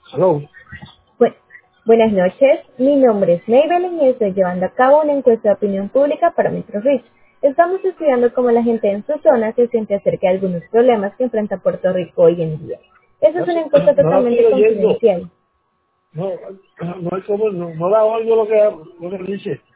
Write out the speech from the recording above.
Hello. Bu- Buenas noches, mi nombre es Maybelline y estoy llevando a cabo una encuesta de opinión pública para Metro Rich. Estamos estudiando cómo la gente en su zona se siente acerca de algunos problemas que enfrenta Puerto Rico hoy en día. Esa es una encuesta No la estoy totalmente oyendo. confidencial. No, no, no la oigo lo que dice.